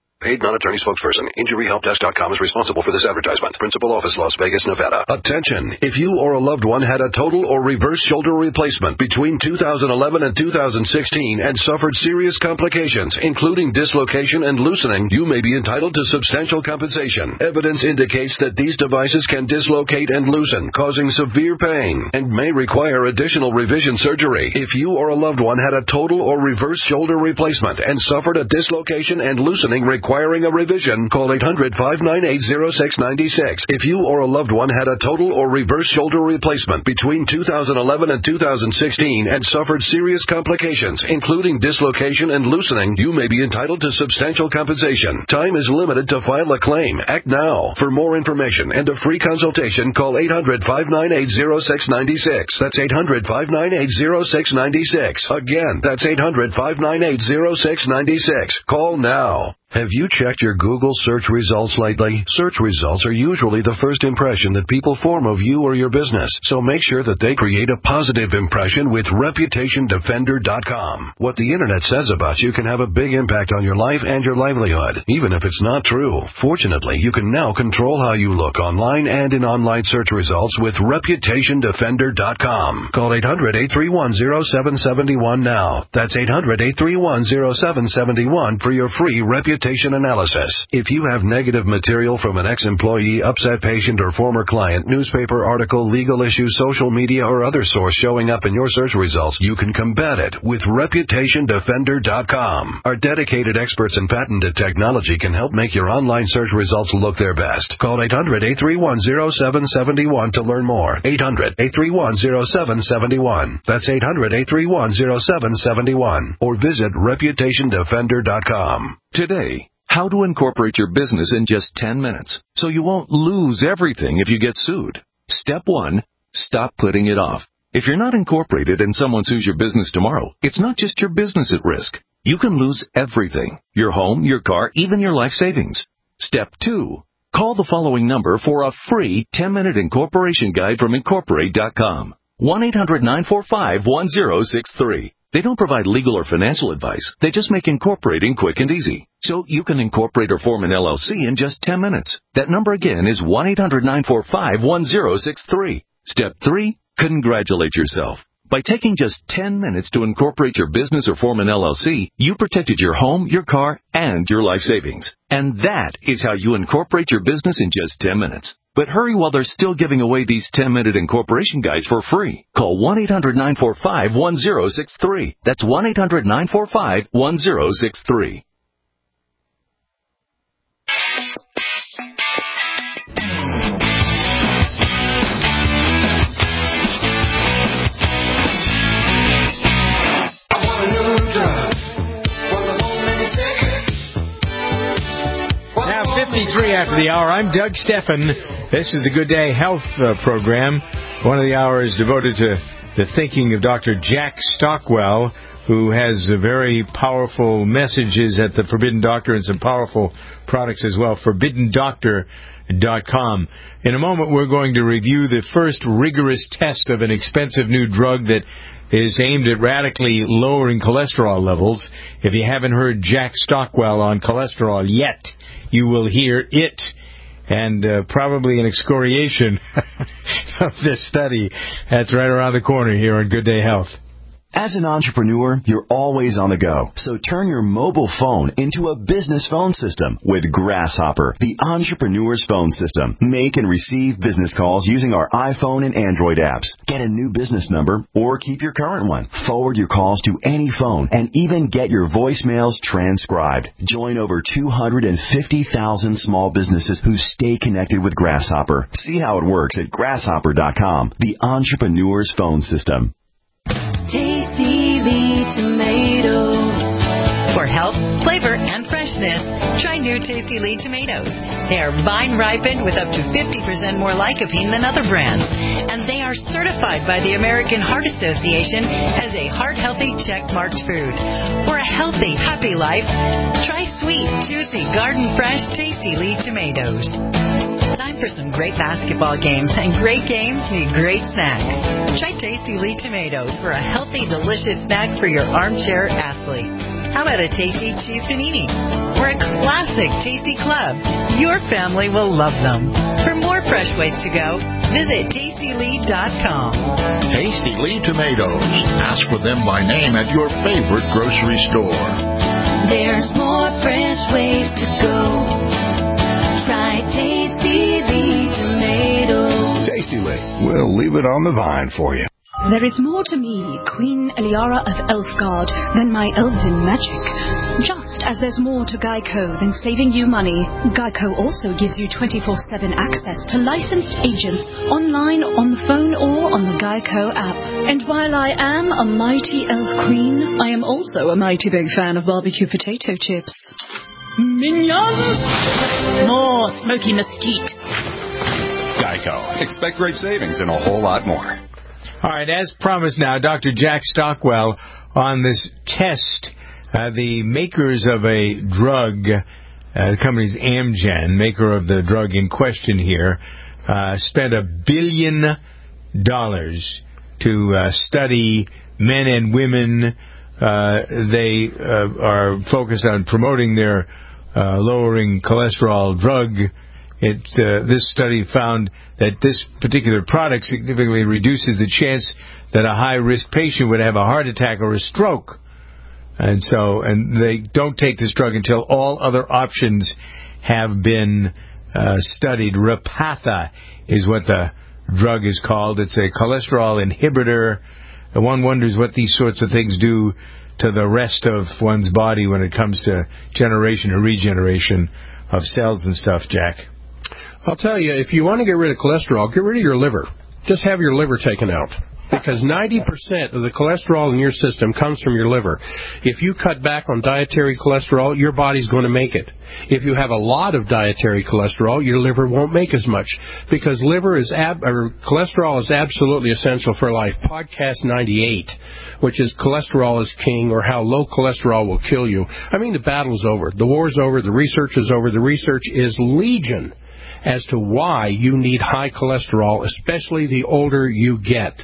non-attorney spokesperson. Injury Help Desk dot com is responsible for this advertisement. Principal office, Las Vegas, Nevada. Attention! If you or a loved one had a total or reverse shoulder replacement between two thousand eleven and two thousand sixteen and suffered serious complications, including dislocation and loosening, you may be entitled to substantial compensation. Evidence indicates that these devices can dislocate and loosen, causing severe pain, and may require additional revision surgery. If you or a loved one had a total or reverse shoulder replacement and suffered a dislocation and loosening requiring a revision, call eight hundred, five nine eight, zero six nine six. If you or a loved one had a total or reverse shoulder replacement between two thousand eleven and two thousand sixteen and suffered serious complications, including dislocation and loosening, you may be entitled to substantial compensation. Time is limited to file a claim. Act now. For more information and a free consultation, call eight hundred, five nine eight, zero six nine six. That's eight hundred, five nine eight, zero six nine six. Again, that's eight hundred, five nine eight, zero six nine six. Call now. Have you checked your Google search results lately? Search results are usually the first impression that people form of you or your business, so make sure that they create a positive impression with Reputation Defender dot com. What the internet says about you can have a big impact on your life and your livelihood, even if it's not true. Fortunately, you can now control how you look online and in online search results with Reputation Defender dot com. Call eight hundred, eight three one, zero seven seven one now. That's eight hundred, eight three one, zero seven seven one for your free Reputation analysis. If you have negative material from an ex-employee, upset patient, or former client, newspaper article, legal issue, social media, or other source showing up in your search results, you can combat it with Reputation Defender dot com. Our dedicated experts in patented technology can help make your online search results look their best. Call eight hundred, eight three one, zero seven seven one to learn more. eight hundred, eight three one, zero seven seven one. That's eight hundred, eight three one, zero seven seven one. Or visit Reputation Defender dot com. Today, how to incorporate your business in just ten minutes so you won't lose everything if you get sued. Step one, stop putting it off. If you're not incorporated and someone sues your business tomorrow, it's not just your business at risk. You can lose everything: your home, your car, even your life savings. Step two, call the following number for a free ten-minute incorporation guide from Incorporate dot com. one eight hundred, nine four five, one zero six three. They don't provide legal or financial advice. They just make incorporating quick and easy. So you can incorporate or form an L L C in just ten minutes. That number again is one eight hundred, nine four five, one zero six three. Step three, congratulate yourself. By taking just ten minutes to incorporate your business or form an L L C, you protected your home, your car, and your life savings. And that is how you incorporate your business in just ten minutes. But hurry while they're still giving away these ten-minute incorporation guides for free. Call one eight hundred, nine four five, one zero six three. That's one eight hundred, nine four five, one zero six three. fifty-three after the hour. I'm Doug Steffen. This is the Good Day Health uh, program. One of the hours devoted to the thinking of Doctor Jack Stockwell, who has uh, very powerful messages at the Forbidden Doctor and some powerful products as well. Forbidden Doctor dot com. In a moment, we're going to review the first rigorous test of an expensive new drug that is aimed at radically lowering cholesterol levels. If you haven't heard Jack Stockwell on cholesterol yet, you will hear it, and uh, probably an excoriation of this study. That's right around the corner here on Good Day Health. As an entrepreneur, you're always on the go. So turn your mobile phone into a business phone system with Grasshopper, the entrepreneur's phone system. Make and receive business calls using our iPhone and Android apps. Get a new business number or keep your current one. Forward your calls to any phone and even get your voicemails transcribed. Join over two hundred fifty thousand small businesses who stay connected with Grasshopper. See how it works at grasshopper dot com, the entrepreneur's phone system. Tasty Lee tomatoes. For health, flavor, and freshness, try new Tasty Lee tomatoes. They are vine ripened with up to fifty percent more lycopene than other brands. And they are certified by the American Heart Association as a heart-healthy check-marked food. For a healthy, happy life, try sweet, juicy, garden-fresh Tasty Lee tomatoes. Time for some great basketball games, and great games need great snacks. Try Tasty Lee tomatoes for a healthy, delicious snack for your armchair athlete. How about a tasty cheese panini? or a classic tasty club, your family will love them. For more fresh ways to go, visit tasty lee dot com. Tasty Lee Tomatoes. Ask for them by name at your favorite grocery store. There's more fresh ways to go. Try Tasty Lee Tomatoes. Tasty Lee. We'll leave it on the vine for you. There is more to me, Queen Eliara of Elfgard, than my elven magic. Just as there's more to Geico than saving you money, Geico also gives you twenty-four seven access to licensed agents online, on the phone, or on the Geico app. And while I am a mighty elf queen, I am also a mighty big fan of barbecue potato chips. Minions! More smoky mesquite. Geico. Expect great savings and a whole lot more. All right, as promised now, Doctor Jack Stockwell on this test. Uh, the makers of a drug, uh, the company's Amgen, maker of the drug in question here, uh, spent a billion dollars to uh, study men and women. Uh, they uh, are focused on promoting their uh, lowering cholesterol drug. It, uh, this study found that this particular product significantly reduces the chance that a high-risk patient would have a heart attack or a stroke. And so, and they don't take this drug until all other options have been uh, studied. Repatha is what the drug is called. It's a cholesterol inhibitor. And one wonders what these sorts of things do to the rest of one's body when it comes to generation or regeneration of cells and stuff, Jack. I'll tell you, if you want to get rid of cholesterol, get rid of your liver. Just have your liver taken out. Because ninety percent of the cholesterol in your system comes from your liver. If you cut back on dietary cholesterol, your body's going to make it. If you have a lot of dietary cholesterol, your liver won't make as much. Because liver is ab- or cholesterol is absolutely essential for life. Podcast ninety-eight, which is Cholesterol is King, or How Low Cholesterol Will Kill You. I mean, the battle's over. The war's over. The research is over. The research is legion as to why you need high cholesterol, especially the older you get.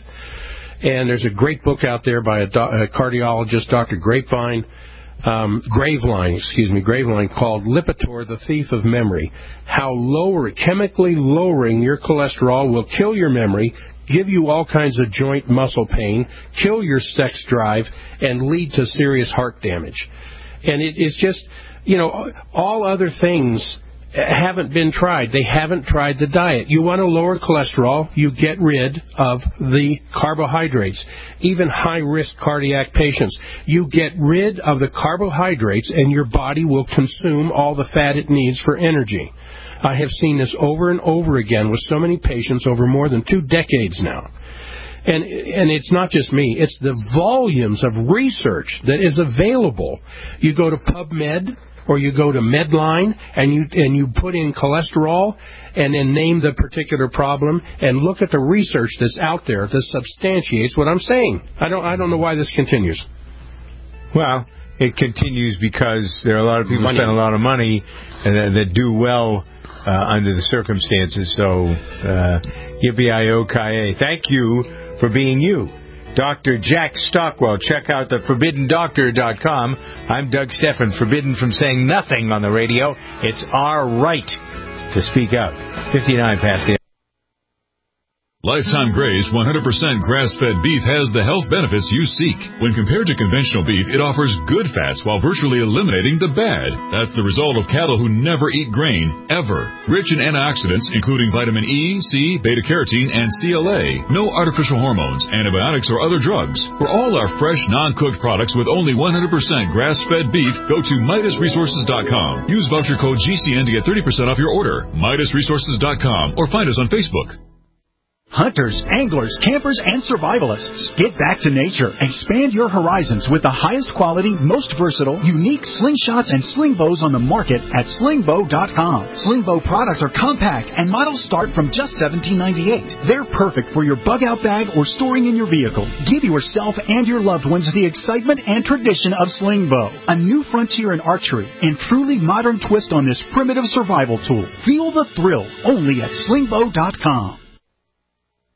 And there's a great book out there by a, do- a cardiologist, Doctor Grapevine, um, Graveline, excuse me, Graveline, called Lipitor, the Thief of Memory. How lower, chemically lowering your cholesterol will kill your memory, give you all kinds of joint muscle pain, kill your sex drive, and lead to serious heart damage. And it is just, you know, all other things haven't been tried. They haven't tried the diet. You want to lower cholesterol, you get rid of the carbohydrates. Even high-risk cardiac patients, you get rid of the carbohydrates and your body will consume all the fat it needs for energy. I have seen this over and over again with so many patients over more than two decades now. And and it's not just me. It's the volumes of research that is available. You go to PubMed, or you go to Medline and you and you put in cholesterol and then name the particular problem and look at the research that's out there that substantiates what I'm saying. I don't I don't know why this continues. Well, it continues because there are a lot of people who spend a lot of money and that, that do well uh, under the circumstances. So, uh, yippee-i-o-ki-yay. Thank you for being you. Doctor Jack Stockwell. Check out the forbidden doctor dot com. I'm Doug Steffen, forbidden from saying nothing on the radio. It's our right to speak out. fifty-nine past the Lifetime Graze one hundred percent grass-fed beef has the health benefits you seek. When compared to conventional beef, it offers good fats while virtually eliminating the bad. That's the result of cattle who never eat grain, ever. Rich in antioxidants, including vitamin E, C, beta-carotene, and C L A. No artificial hormones, antibiotics, or other drugs. For all our fresh, non-cooked products with only one hundred percent grass-fed beef, go to Midas Resources dot com. Use voucher code G C N to get thirty percent off your order. Midas Resources dot com or find us on Facebook. Hunters, anglers, campers, and survivalists. Get back to nature. Expand your horizons with the highest quality, most versatile, unique slingshots and sling bows on the market at sling bow dot com. Sling bow products are compact and models start from just seventeen ninety-eight. They're perfect for your bug out bag or storing in your vehicle. Give yourself and your loved ones the excitement and tradition of sling bow. A new frontier in archery and truly modern twist on this primitive survival tool. Feel the thrill only at sling bow dot com.